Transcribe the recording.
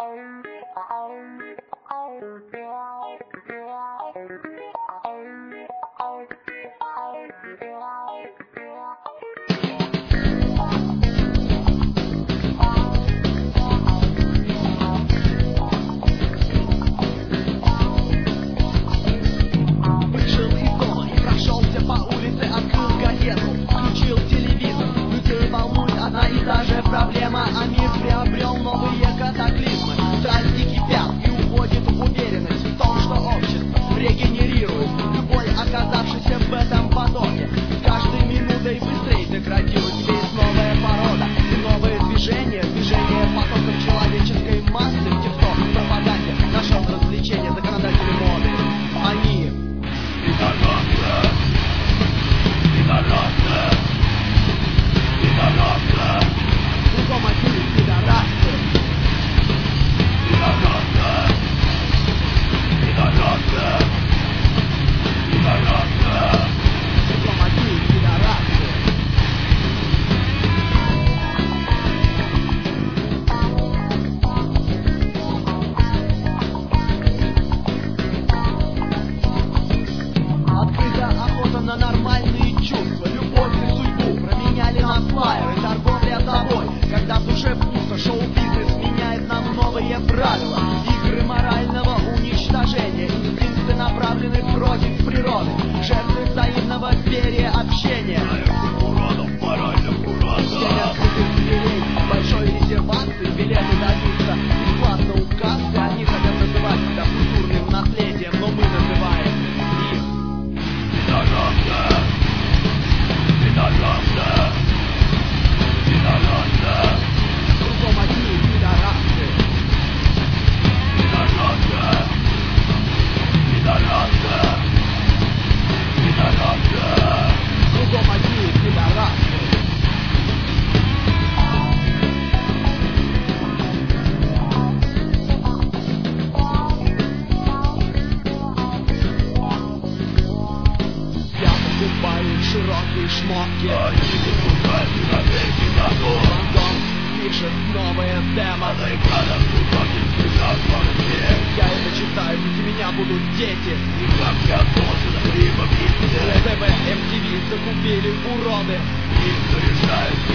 Проблема, а мир приобрел новые катаклизмы. Страсти кипят и уводит уверенность в том, что общество регенерирует любой, оказавшийся в этом потоке. С каждой минутой быстрее деградирует весь новая порода и новые движения. Движение потоков человеческой массы в ТикТок, пропаганде, нашел развлечение законодатели моды. Они пидорасы, пидорасы, пидорасы. Кругом одни пидорасы, пидорасы, пидорасы, пидорасы. Кругом одни пидорасы. Открыта охота на нормальные чувства, любовь и судьбу променяли на флайеры, торговля собой. Когда в душе пусто, шоу-бизнес меняет нам новые правила. Игры морального уничтожения, инстинкты направлены против природы, жертвы взаимного переобщения. Уродов, моральных уродов. День открытых дверей, большой резервации, билеты даются бесплатно у кассы. Они хотят называть себя культурным наследием, но мы называем их пидорасы, пидорасы, пидорасы. Кругом одни пидорасы, пидорасы, пидорасы, пидорасы. Кругом одни пидорасы. Я покупаю широкие шмотки, они покупают на веки готов. Рандом пишет новые демо. Я это читаю, ведь у меня будут дети. И как я должен им объяснить? ТВ, MTV закупили уроды. Им решают